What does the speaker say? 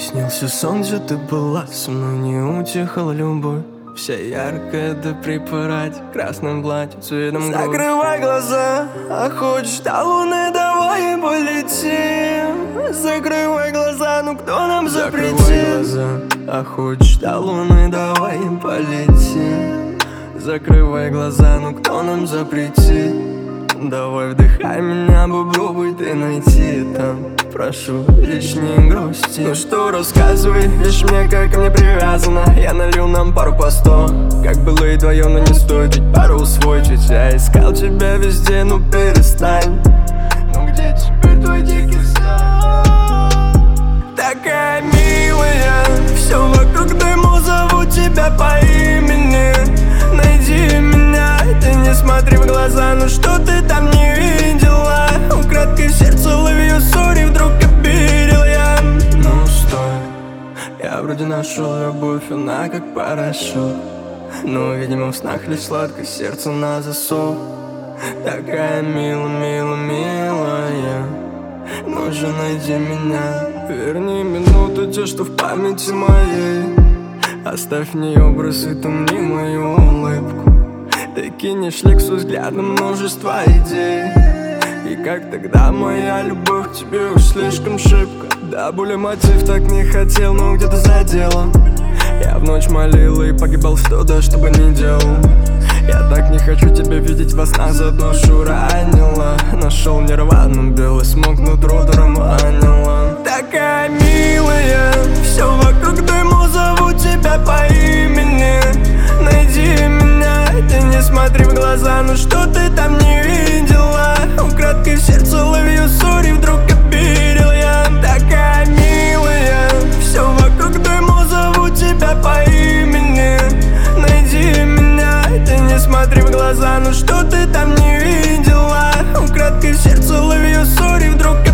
Снился сон, где ты была со мной, не утихала любовь. Вся яркая до припарать, красным платье цветом грудь. Закрывай глаза, а хочешь до луны, давай и полетим. Закрывай глаза, ну кто нам запретил? Закрывай глаза, а хочешь до луны, давай и полетим. Закрывай глаза, ну кто нам запретит? Давай вдыхай меня, попробуй ты найти там. Прошу, лишь не грусти. Ну что, рассказывай, видишь мне, как ко мне привязана. Я налил нам пару по 100, как было и вдвоем, но не стоит ведь пару усвоить. Ведь я искал тебя везде, ну перестань. Ну где теперь твой дикий сон? Такая милая, все вокруг дыму, зову тебя по имени. Найди меня, ты не смотри в глаза, ну что ты там не видела? Украдкой в сердце ловью ссори, вдруг обидел я. Ну стой, я вроде нашел любовь, она как парашют. Но, видимо, в снах лишь сладко, сердце на засов. Такая милая, ну же найди меня. Верни минуты те, что в памяти моей. Оставь в ней образ и тумни мою улыбку. Ты кинешь лексу взглядом множество идей. И как тогда моя любовь к тебе уж слишком шибко. Да, боли мотив так не хотел, но где-то задело. Я в ночь молил и погибал, что да, что бы ни делал. Я так не хочу тебя видеть во снах, за душу ранила. Нашел нирвану, белый смог нутро дурманила. Такая милая, все вокруг дыму, зову тебя по имени. Найди меня, ты не смотри в глаза, ну что ты там не видела? Украдкой в сердце ловью ссори, вдруг обидел я. Такая милая, все вокруг дыму, зову тебя по имени. Найди меня, ты не смотри в глаза, ну что ты там не видела? Украдкой в сердце ловью ссори, вдруг